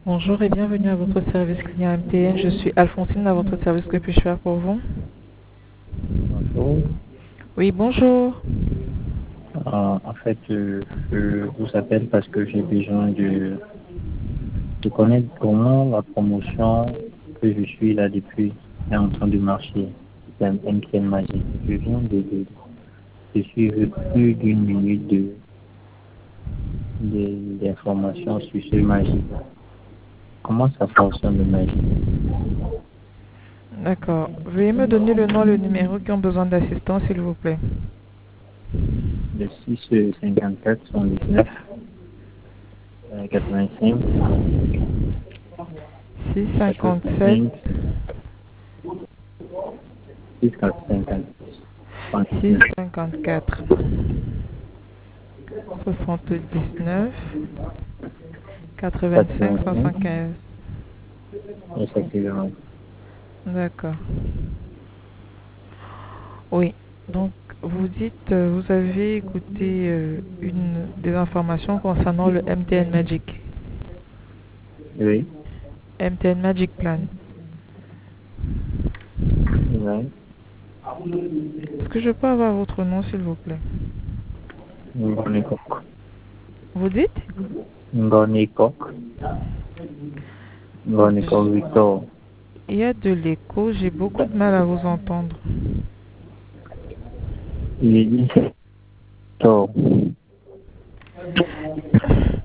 Bonjour et bienvenue à votre service client MTN. Je suis Alphonsine à votre service. Que puis-je faire pour vous? Bonjour. Oui, bonjour. Je vous appelle parce que j'ai besoin de connaître comment la promotion que je suis là depuis est en train de marcher. C'est un MTN Magique. Je viens de suivre plus d'une minute d'informations sur ce Magique. Comment ça fonctionne le Magique? D'accord. Veuillez me donner le nom et le numéro qui ont besoin d'assistance, s'il vous plaît. Le 654 119 85 657 85 650 39 654 79 85 85. 75. Effectivement. D'accord. Oui. Donc, vous dites, vous avez écouté des informations concernant le MTN Magic. Oui. MTN Magic Plan. Oui. Est-ce que je peux avoir votre nom, s'il vous plaît? Ngonikok. Vous dites? Ngonikok. Ngonikok Victor. Il y a de l'écho, j'ai beaucoup de mal à vous entendre. Il dit Victor.